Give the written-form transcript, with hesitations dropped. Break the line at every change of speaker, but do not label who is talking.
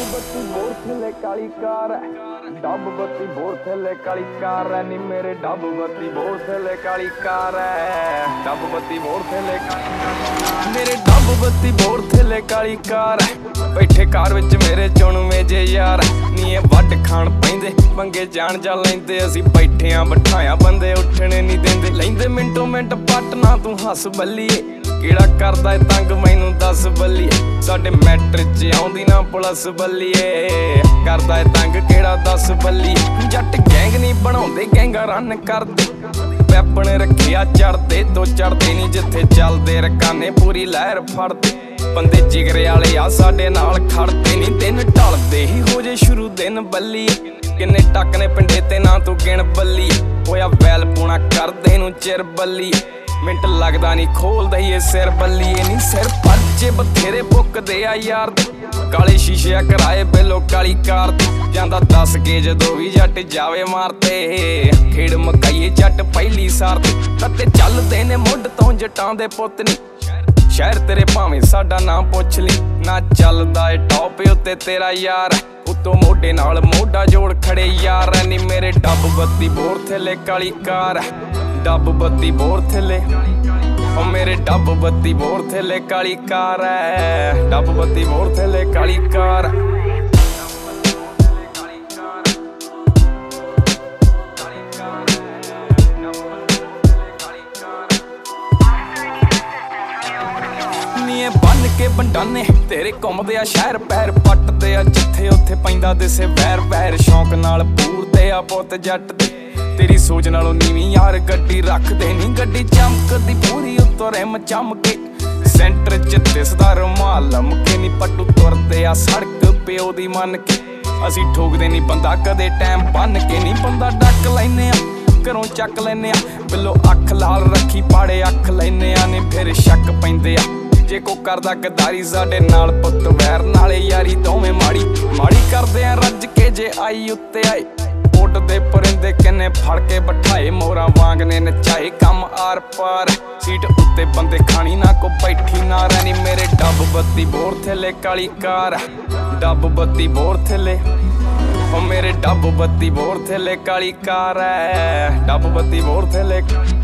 बत्ती बोर थले काली कार है, डब बत्ती बोर थले काली कार है नी मेरे डब बत्ती बोर थले काली कार है, डब बत्ती बोर थले मेरे डब बत्ती बोर थले काली कार है। बैठे कार विच मेरे चुनवे जे यार नी वड खाण पैंदे पंगे जान जा लैंदे असी बैठे आ बिठाया बंदे उठने नहीं देंदे लैंदे मिंटो मिंट पटना तू हस बल्लीए किड़ा करदा है तंग मैनू दस बल्लीए साडे मैट्रिक च आउंदी ना पुलिस बल्लीए करदा है तंग किड़ा दस बल्लीए जट गैंग नहीं बनाउंदे गैंगा रन करदे वैपन रखिया चढ़दे तो चढ़दे नहीं जिथे चलदे रकाने पूरी लहर फड़दे बंदे जिगरे वाले आ साडे नाल खड़दे नहीं दिन ढलदे ही हो जे शुरू दिन बल्लीए किन्ने टक ने पिंडे ते ना तू गिण बल्लीए होया वैल पूना करदे नू चिर बल्लीए मिंट लगदा नहीं खोलदा ही सिर बल्लीए नी सिर परचे बथेरे पुकदे आ यार दे काले शीशे कराए बेलो काली कार दे जांदा दस के जदों भी जट जावे मारते खेड़ मकाइए जट पहली सार दे तत्ते चलदे ने मुੱਢ ਤੋਂ जटां दे पुੱਤ नी शहर तेरे भावें साडा नाम पुछ ली ना चलदा ए टॉप उत्ते तेरा यार उतो मोढे नाल मोढा जोड़ खड़े यार नी मेरे डब बत्ती बोर थले काली कार डब बत्ती बोर थले ओ मेरे डब बत्ती बोर थले काली कार है डब बत्ती बोर थले काली कार बन के बंडाने तेरे घुमदे आ शहर पैर पटदे आ जिथे उत्थे पैंदा दिसे वैर वैर शौक नाल पूरदे आ पुੱਤ जट दे तेरी सोच नालों नीवी यार गड्डी रखदे नी गड्डी चमकदी पूरी उत्तों रिम चमके सेंटर च दिसदा रुमाल लमके नी पट्टू तुरदे आ सड़क प्यो दी मन के असी ठोकदे नी बंदा कदे टाइम बन के नी बंदा डक लैने आ घरों चक लैने आ बिलो अख लाल रखी पाड़े अख लैने आ नी फिर शक पैंदे आ जे को करदा गद्दारी साडे नाल पुੱਤ वैर नाले यारी दोवें माड़ी माड़ी करदे आ रज के जे आई उत्ते आए उड़दे परिंदे किन्ने फड़ के बिठाए मोरा वांग ने नचाए कम आर पार सीट उत्ते बंदे खानी ना को बैठी ना रहनी मेरे डब बत्ती बोर थले काली कार डब बत्ती बोर थले ओ मेरे डब बत्ती बोर थले काली कार है डब बत्ती बोर थले